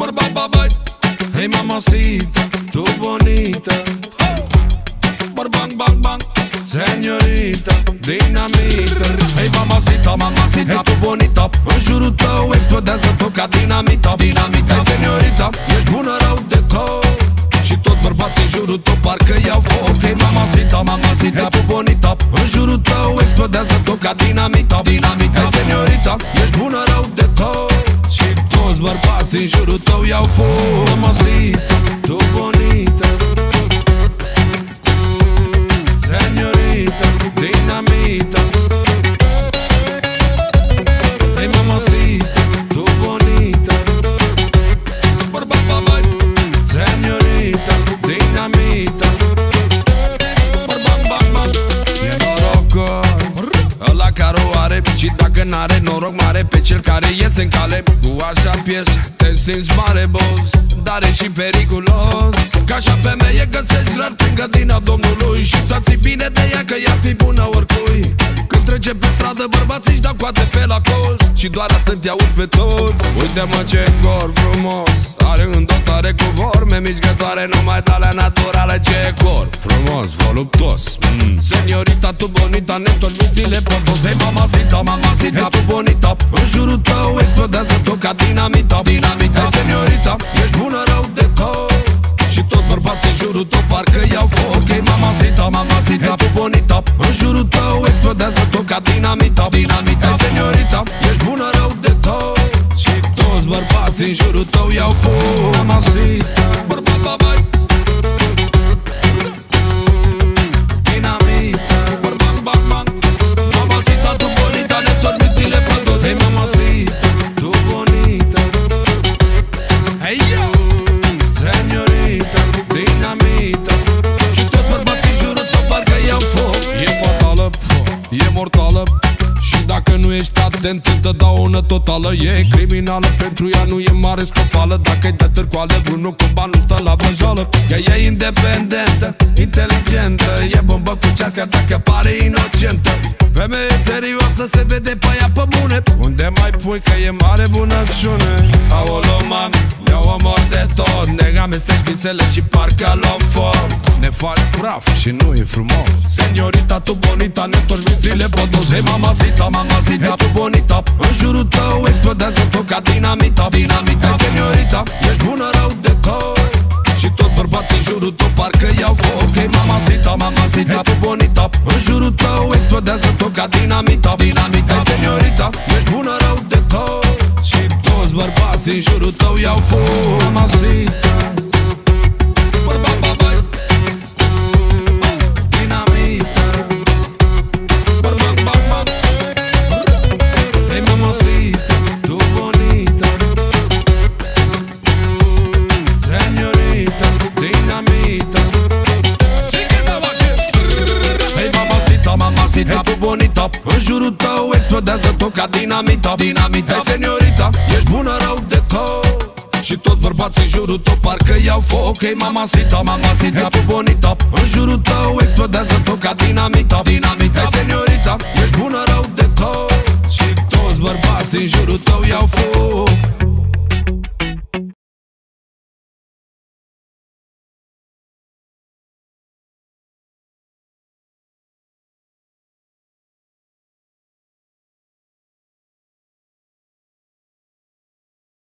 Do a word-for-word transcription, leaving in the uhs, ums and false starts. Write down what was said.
Bărbat, babai, hey mamacita, tu bonita. Bang, bang, bang, señorita, dinamita. Hey mamacita, mamacita, hey tu bonita. În jurul tău explodează tot ca dinamita, dinamita. Hey señorita, ești bună rău de tot. Și toți bărbații în jurul tău parcă iau foc. Hey mamacita, mamacita, hey tu bonita. În jurul tău explodează tot ca dinamita, dinamita. Hey señorita, ești bună rău de tot. Și toți bărbații în jurul tău iau foc. Mamacita, tu bonita. Señorita, dinamita. Hey mamacita, tu bonita. Bărbat, babai, señorita, dinamita. Bărbat, bang, bang. E norocos ăla care o are. Și dacă n-are noroc mare pe cel care iese în cale. Cu așa piesă te simți mare boss, dar e și periculos. Ca așa femeie găsești rar prin grădina Domnului. Și să ții bine de ea că ea fi bună oricui. Când trece pe stradă bărbații își dau coate pe la colț. Și doar atât i-auzi pe toți. Uite-mă ce corp frumos are în dotare cu vorme mișcătoare. Numai de-alea naturale. Ce corp frumos, voluptos. mm. Señorita, tu bonita, ne-ntorc mințile potos. Hey mamacita, mamacita, hey tu bonita. În jurul tău explodează tot ca dinamita, dinamita. Hey señorita, ești bună rău de tot. Și toți bărbații în jurul tău parcă iau foc. Hey mamacita, mamacita, hey tu bonita. În jurul tău explodează tot ca dinamita, dinamita. Hey señorita, ești bună rău de tot. Și toți bărbații în jurul tău iau foc. Mamacita, bărbat, babai, dinamita. Bang, bang, bang. Mamacita, tu bonita, ne-ntorc mințile pe toți. Hey mamacita, tu bonita. Hey yo, señorita, dinamita. Și toți bărbații în jurul tău parcă iau foc. E fatală, e mortală. Și dacă nu ești atent îți dă daună totală. E criminală, pentru ea nu e mare scofală. Dacă-i dă târcoală, vreunul cumva nu stă la vrăjoală. Că e independentă, inteligentă. E bombă cu ceas chiar dacă pare inocentă. Femeie serioasă, se vede pe ea pe bune. Unde mai pui că e mare bunăciune? Aolo, mami, eu omor de tot. Ne amesteci visele și parcă luăm foc. Ne faci praf și nu e frumos. Señorita, tu bonita, ne-ntorc mințile pe toți. Hey mamacita, mamacita, hey tu bonita. În jurul tău explodează tot ca dinamita, dinamita. Hey señorita, ești bună rău de tot. Și toți bărbații în jurul tău parcă iau foc. Hey mamacita, mamacita, hey tu bonita. În jurul tău explodează tot ca dinamita, dinamita. Hey señorita, ești bună rău de tot. Și toți bărbații în jurul tău iau foc. Mamacita, bărbat, babai, dinamita. Bang, bang, bang. Hey mamacita, tu bonita. Señorita, dinamita. Hey mamacita, mamacita, hey tu bonita. În jurul tău explodează tot ca dinamita, dinamita. Hey señorita, ești bună rău de tot. Și toți bărbații în jurul tău parcă iau foc. Hey mamacita, mamacita, hey tu bonita. În jurul tău explodează tot ca dinamita, dinamita. Hey señorita, ești bună rău de tot.